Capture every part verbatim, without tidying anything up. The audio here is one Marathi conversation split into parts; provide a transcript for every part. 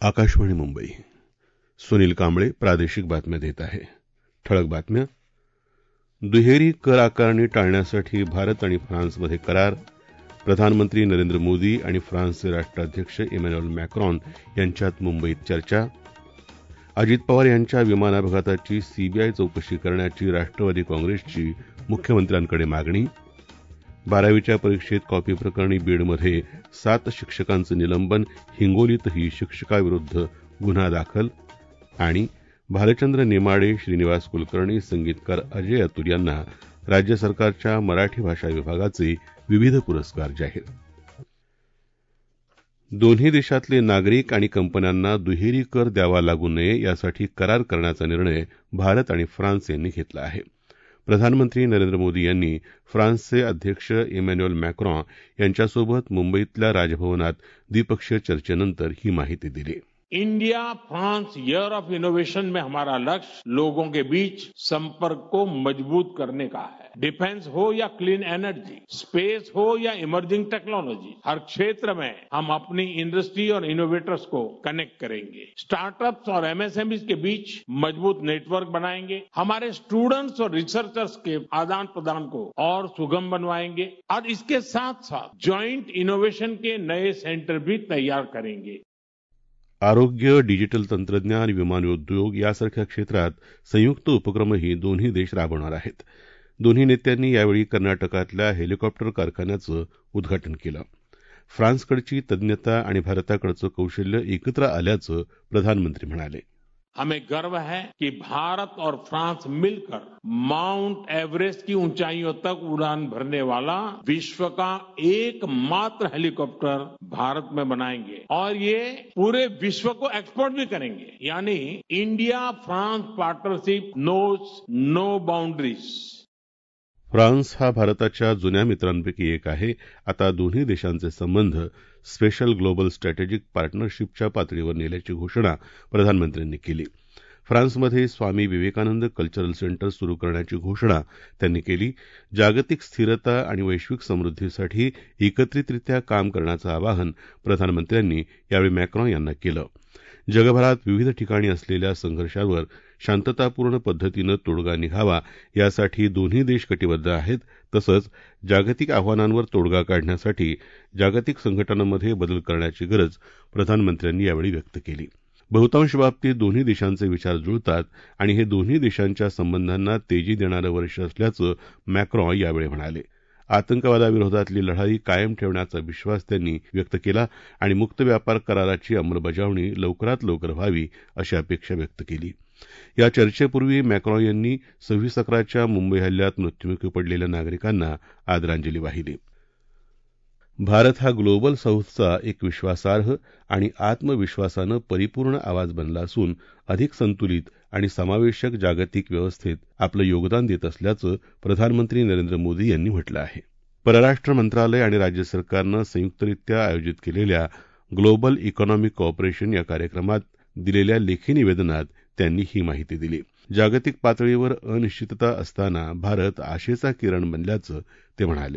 आकाशवाणी मुंबई. सुनील कांबळे प्रादेशिक बातम्या देत आहे. ठळक बातम्या. दुहेरी कर आकारणी टाळण्यासाठी भारत आणि फ्रान्समध्ये करार. प्रधानमंत्री नरेंद्र मोदी आणि फ्रान्सचे राष्ट्राध्यक्ष इमॅन्युएल मॅक्रॉन यांच्यात मुंबईत चर्चा. अजित पवार यांच्या विमान अपघाताची सीबीआय चौकशी करण्याची राष्ट्रवादी काँग्रेसची मुख्यमंत्र्यांकडे मागणी. बारावीच्या परीक्षेत कॉपी प्रकरणी बीडमध्ये सात शिक्षकांचं निलंबन. हिंगोलीतही शिक्षकाविरुद्ध गुन्हा दाखल. आणि भालचंद्र नेमाडे, श्रीनिवास कुलकर्णी, संगीतकार अजय अतुल यांना राज्य सरकारच्या मराठी भाषा विभागाचे विविध पुरस्कार जाहीर. दोन्ही देशातले नागरिक आणि कंपन्यांना दुहेरी कर द्यावा लागू नये यासाठी करार करण्याचा निर्णय भारत आणि फ्रान्स यांनी घेतला आहे. प्रधानमंत्री नरेंद्र मोदी यांनी फ्रान्सचे अध्यक्ष इमॅन्युएल मॅक्रॉन यांच्यासोबत मुंबईतल्या राजभवनात द्विपक्षीय चर्चेनंतर ही माहिती दिली. India France year of innovation में हमारा लक्ष्य लोगों के बीच संपर्क को मजबूत करने का है. डिफेंस हो या क्लीन एनर्जी, स्पेस हो या इमर्जिंग टेक्नोलॉजी, हर क्षेत्र में हम अपनी इंडस्ट्री और इनोवेटर्स को कनेक्ट करेंगे. स्टार्टअप्स और एमएसएमईज के बीच मजबूत नेटवर्क बनाएंगे. हमारे स्टूडेंट्स और रिसर्चर्स के आदान प्रदान को और सुगम बनवाएंगे और इसके साथ साथ ज्वाइंट इनोवेशन के नए सेंटर भी तैयार करेंगे. आरोग्य, डिजिटल तंत्रज्ञान, विमानोद्योग यासारख्या क्षेत्रात संयुक्त उपक्रमही दोन्ही देश राबवणार आहेत. दोन्ही नेत्यांनी यावेळी कर्नाटकातल्या हेलिकॉप्टर कारखान्याचं उद्घाटन केलं. फ्रान्सकडची तज्ञता आणि भारताकडचं कौशल्य एकत्र आल्याचं प्रधानमंत्री म्हणाले. हमें गर्व है कि भारत और फ्रांस मिलकर माउंट एवरेस्ट की ऊंचाइयों तक उड़ान भरने वाला विश्व का एकमात्र हेलीकॉप्टर भारत में बनाएंगे और ये पूरे विश्व को एक्सपोर्ट भी करेंगे. यानी India France partnership knows no boundaries. France हा भारताच्या जुन्या मित्रांपैकी एक आहे. आता दोन्ही देशांचे संबंध स्पेशल ग्लोबल स्ट्रॅटेजिक पार्टनरशिपच्या पातळीवर नेल्याची घोषणा प्रधानमंत्र्यांनी केली. फ्रान्समध्ये स्वामी विवेकानंद कल्चरल सेंटर सुरू करण्याची घोषणा त्यांनी केली. जागतिक स्थिरता आणि वैश्विक समृद्धीसाठी एकत्रितरित्या काम करण्याचं आवाहन प्रधानमंत्र्यांनी यावेळी मॅक्रॉन यांना केलं. जगभरात विविध ठिकाणी असलेल्या संघर्षावर शांततापूर्ण पद्धतीनं तोडगा निघावा यासाठी दोन्ही देश कटिबद्ध आहेत. तसंच जागतिक आव्हानांवर तोडगा काढण्यासाठी जागतिक संघटनांमध्ये बदल करण्याची गरज प्रधानमंत्र्यांनी यावेळी व्यक्त केली. बहुतांश बाबतीत दोन्ही देशांचे विचार जुळतात आणि हे दोन्ही देशांच्या संबंधांना तेजी देणारं वर्ष असल्याचं मॅक्रॉन यावेळी म्हणाले. आतंकवादाविरोधातली लढाई कायम ठेवण्याचा विश्वास त्यांनी व्यक्त केला आणि मुक्त व्यापार कराराची अंमलबजावणी लवकरात लवकर व्हावी अशी अपेक्षा व्यक्त केली. या चर्चेपूर्वी मॅक्रॉन यांनी सव्वीस अकराच्या मुंबई हल्ल्यात मृत्युमुखी पडलेल्या नागरिकांना आदरांजली वाहिली. भारत हा ग्लोबल साऊथचा एक विश्वासार्ह आणि आत्मविश्वासानं परिपूर्ण आवाज बनला असून अधिक संतुलित आणि समावेशक जागतिक व्यवस्थेत आपलं योगदान देत असल्याचं प्रधानमंत्री नरेंद्र मोदी यांनी म्हटलं आहे. परराष्ट्र मंत्रालय आणि राज्य सरकारनं संयुक्तरित्या आयोजित केलेल्या ग्लोबल इकॉनॉमिक कॉपरेशन या कार्यक्रमात दिलेल्या लेखी निवेदनात त्यांनी ही माहिती दिली. जागतिक पातळीवर अनिश्चितता असताना भारत आशेचा किरण बनल्याचं ते म्हणाले.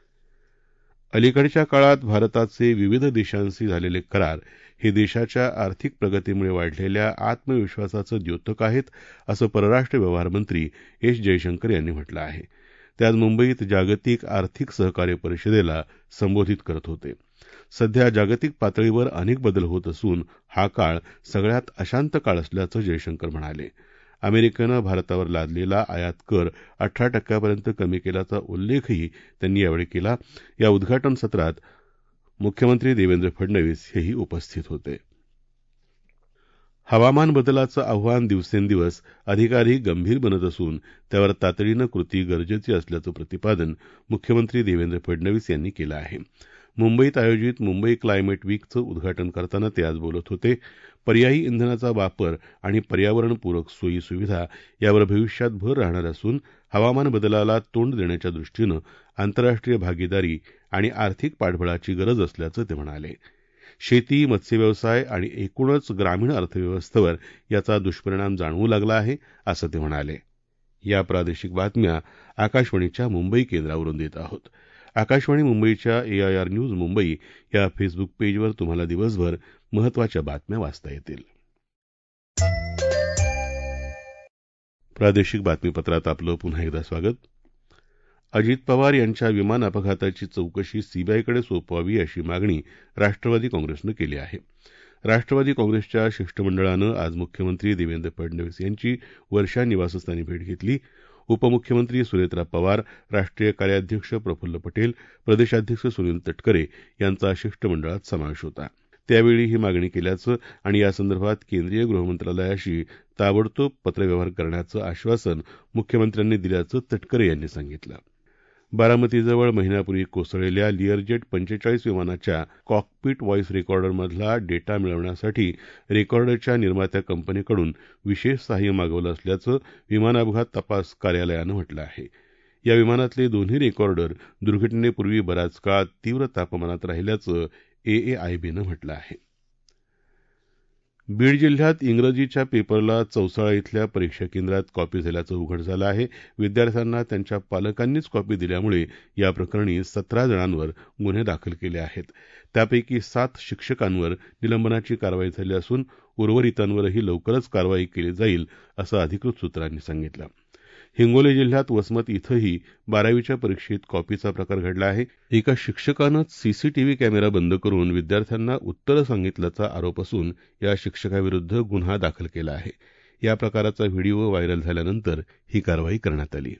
अलीकडच्या काळात भारताचे विविध देशांशी झालेले करार हे देशाच्या आर्थिक प्रगतीमुळे वाढलेल्या आत्मविश्वासाचं द्योतक आहेत असं परराष्ट्र व्यवहार मंत्री एस जयशंकर यांनी म्हटलं आहे. ते आज मुंबईत जागतिक आर्थिक सहकार्य परिषदेला संबोधित करत होते. सध्या जागतिक पातळीवर अनेक बदल होत असून हा काळ सगळ्यात अशांत काळ असल्याचं जयशंकर म्हणाले. अमेरिकेनं भारतावर लादलेला आयात कर अठरा टक्क्यापर्यंत कमी केल्याचा उल्लेखही त्यांनी यावेळी केला. या उद्घाटन सत्रात मुख्यमंत्री देवेंद्र फडणवीस हेही उपस्थित होते. हवामान बदलाचं आव्हान दिवसेंदिवस अधिकाधिक गंभीर बनत असून त्यावर तातडीनं कृती गरजेची असल्याचं प्रतिपादन मुख्यमंत्री देवेंद्र फडणवीस यांनी केलं आहे. मुंबईत आयोजित मुंबई क्लायमेट वीकचं उद्घाटन करताना ते आज बोलत होते. पर्यायी इंधनाचा वापर आणि पर्यावरणपूरक सोयी सुविधा यावर भविष्यात भर राहणार असून हवामान बदलाला तोंड देण्याच्या दृष्टीनं आंतरराष्ट्रीय भागीदारी आणि आर्थिक पाठबळाची गरज असल्याचं ते म्हणाले. शेती, मत्स्यव्यवसाय आणि एकूणच ग्रामीण अर्थव्यवस्थेवर याचा दुष्परिणाम जाणवू लागला आहे असं ते म्हणाले. या प्रादेशिक बातम्या आकाशवाणीच्या मुंबई केंद्रावरून देत आहोत. आकाशवाणी मुंबईच्या एआयआर न्यूज मुंबई या फेसबुक पेजवर तुम्हाला दिवसभर महत्त्वाच्या बातम्या वाचता येतील. प्रादेशिक बातमीपत्रात आपलं पुन्हा एकदा स्वागत. अजित पवार यांच्या विमान अपघाताची चौकशी सीबीआयकडे सोपवावी अशी मागणी राष्ट्रवादी काँग्रेसनं केली आहे. राष्ट्रवादी काँग्रेसच्या शिष्टमंडळानं आज मुख्यमंत्री देवेंद्र फडणवीस यांची वर्षा निवासस्थानी भेट घेतली. उपमुख्यमंत्री सुनेत्रा पवार, राष्ट्रीय कार्याध्यक्ष प्रफुल्ल पटेल, प्रदेशाध्यक्ष सुनील तटकरे यांचा शिष्टमंडळात समावेश होता. त्यावेळी ही मागणी केल्याचं आणि यासंदर्भात केंद्रीय गृहमंत्रालयाशी ताबडतोब पत्रव्यवहार करण्याचं आश्वासन मुख्यमंत्र्यांनी दिल्याचं तटकरे यांनी सांगितलं. बारामतीजवळ महिन्यापूर्वी कोसळलेल्या लिअरजेट पंचेचाळीस विमानाच्या कॉकपिट व्हॉईस रेकॉर्डरमधला डेटा मिळवण्यासाठी रेकॉर्डरच्या निर्मात्या कंपनीकडून विशेष सहाय्य मागवलं असल्याचं विमान अपघात तपास कार्यालयानं म्हटलं आहे. या विमानातले दोन्ही रेकॉर्डर दुर्घटनेपूर्वी बराच काळ तीव्र तापमानात राहिल्याचं एएआयबीनं म्हटलं आहे. बीड जिल्ह्यात इंग्रजीच्या पेपरला चौसाळा इथल्या परीक्षा केंद्रात कॉपी झाल्याचं उघड झालं आहे. विद्यार्थ्यांना त्यांच्या पालकांनीच कॉपी दिल्यामुळे या प्रकरणी सतरा जणांवर गुन्हे दाखल केले आहेत. त्यापैकी सात शिक्षकांवर निलंबनाची कारवाई झाली असून उर्वरितांवरही लवकरच कारवाई केली जाईल असं अधिकृत सूत्रांनी सांगितलं. हिंगोली जिल्ह्यात वसमत इथंही बारावीच्या परीक्षेत कॉपीचा प्रकार घडला आहे. एका शिक्षकानंच सीसीटीव्ही कॅमेरा बंद करून विद्यार्थ्यांना उत्तरं सांगितल्याचा आरोप असून या शिक्षकाविरुद्ध गुन्हा दाखल केला आहे. या प्रकाराचा व्हिडिओ व्हायरल झाल्यानंतर ही कारवाई करण्यात आली.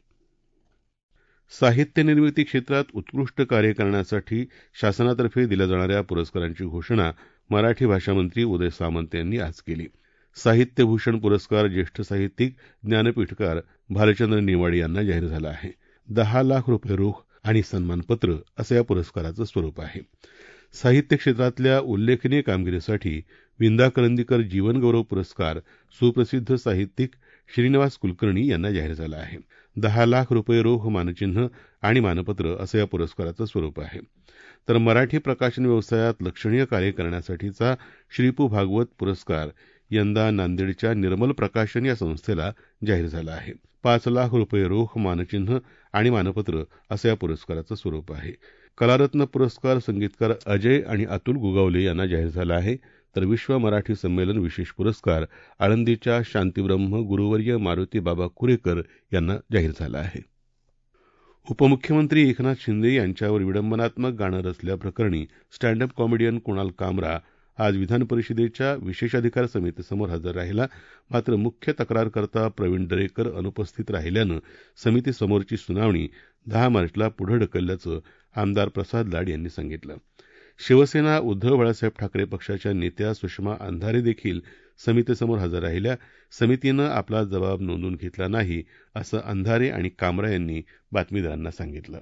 साहित्य निर्मिती क्षेत्रात उत्कृष्ट कार्य करण्यासाठी शासनातर्फे दिल्या जाणाऱ्या पुरस्कारांची घोषणा मराठी भाषा मंत्री उदय सामंत यांनी आज केली. साहित्यभूषण पुरस्कार ज्येष्ठ साहित्यिक ज्ञानपीठकार भालचंद्र नेमाडे यांना जाहीर झाला आहे. दहा लाख रुपये रोख आणि सन्मानपत्र असं या पुरस्काराचं स्वरूप आहे. साहित्य क्षेत्रातल्या उल्लेखनीय कामगिरीसाठी विंदा करंदीकर जीवनगौरव पुरस्कार सुप्रसिद्ध साहित्यिक श्रीनिवास कुलकर्णी यांना जाहीर झाला आहे. दहा लाख रुपये रोख, मानचिन्ह आणि मानपत्र असं या पुरस्काराचं स्वरूप आहे. तर मराठी प्रकाशन व्यवसायात लक्षणीय कार्य करण्यासाठीचा श्रीपू भागवत पुरस्कार यंदा नांदेडच्या निर्मल प्रकाशन या संस्थेला जाहीर झाला आहे. पाच लाख रुपये रोख, मानचिन्ह आणि मानपत्र असं या पुरस्काराचं स्वरूप आहे. कलारत्न पुरस्कार संगीतकार अजय आणि अतुल गुगावले यांना जाहीर झाला आहे. तर विश्व मराठी संमेलन विशेष पुरस्कार आळंदीच्या शांतीब्रह्म गुरुवर्य मारुती बाबा कुरेकर यांना जाहीर झाला आहे. उपमुख्यमंत्री एकनाथ शिंदे यांच्यावर विडंबनात्मक गाणं रचल्याप्रकरणी स्टँडअप कॉमेडियन कुणाल कामरा आज विधान परिषदेच्या विशेषाधिकार समितीसमोर हजर राहिला. मात्र मुख्य तक्रारकर्ता प्रवीण दरेकर अनुपस्थित राहिल्यानं समितीसमोरची सुनावणी दहा मार्चला पुढे ढकलल्याचं आमदार प्रसाद लाड यांनी सांगितलं. शिवसेना उद्धव बाळासाहेब ठाकरे पक्षाच्या नेत्या सुषमा अंधारे देखील समितीसमोर हजर राहिल्या. समितीनं आपला जबाब नोंदवून घेतला नाही असं अंधारे आणि कामरा यांनी बातमीदारांना सांगितलं.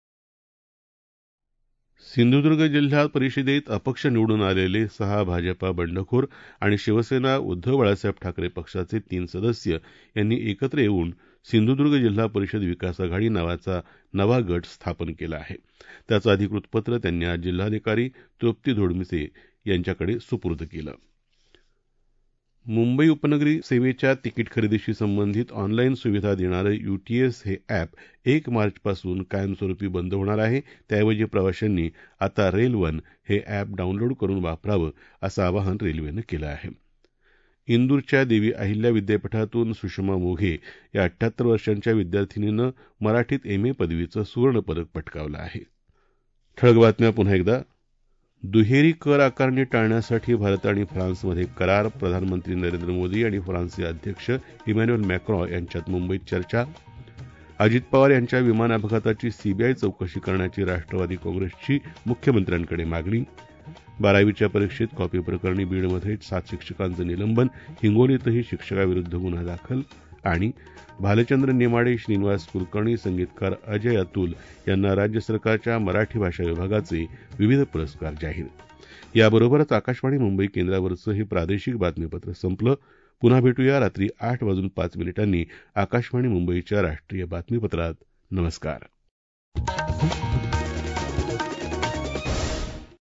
सिंधुदुर्ग जिल्हा परिषदेत अपक्ष निवडून आलेले सहा भाजपा बंडखोर आणि शिवसेना उद्धव बाळासाहेब ठाकरे पक्षाचे तीन सदस्य यांनी एकत्र येऊन सिंधुदुर्ग जिल्हा परिषद विकास आघाडी नावाचा नवा गट स्थापन केला आहे. त्याचं अधिकृत पत्र त्यांनी आज जिल्हाधिकारी तृप्ती धोडमिसे यांच्याकडे सुपूर्द केलं. मुंबई उपनगरी सेवेच्या तिकीट खरेदीशी संबंधित ऑनलाईन सुविधा देणारं यूटीएस हे अॅप एक मार्चपासून कायमस्वरूपी बंद होणार आहे. त्याऐवजी प्रवाशांनी आता रेल वन हे अॅप डाऊनलोड करून वापरावं असं आवाहन रेल्वेनं केलं आहे. इंदूरच्या देवी अहिल्या विद्यापीठातून सुषमा मोघे या अठ्ठ्याहत्तर वर्षांच्या विद्यार्थिनीनं मराठीत एम ए पदवीचं सुवर्ण पदक पटकावलं आहे. ठळक बातम्या पुन्हा एकदा. दुहेरी कर आकारणी टाळण्यासाठी भारत आणि फ्रान्समध्ये करार. प्रधानमंत्री नरेंद्र मोदी आणि फ्रान्सचे अध्यक्ष इमॅन्युएल मॅक्रॉ यांच्यात मुंबईत चर्चा. अजित पवार यांच्या विमान अपघाताची सीबीआय चौकशी करण्याची राष्ट्रवादी काँग्रेसची मुख्यमंत्र्यांकडे मागणी. बारावीच्या परीक्षेत कॉपी प्रकरणी बीडमध्ये सात शिक्षकांचं निलंबन. हिंगोलीतही शिक्षकाविरुद्ध गुन्हा दाखल. आणि भालचंद्र नेमाडे, श्रीनिवास कुलकर्णी, संगीतकार अजय अतुल यांना राज्य सरकारच्या मराठी भाषा विभागाचे विविध पुरस्कार जाहीर. याबरोबरच आकाशवाणी मुंबई केंद्रावरचं हे प्रादेशिक बातमीपत्र संपलं. पुन्हा भेटूया रात्री आठ वाजून पाच मिनिटांनी आकाशवाणी मुंबईच्या राष्ट्रीय बातमीपत्रात. नमस्कार.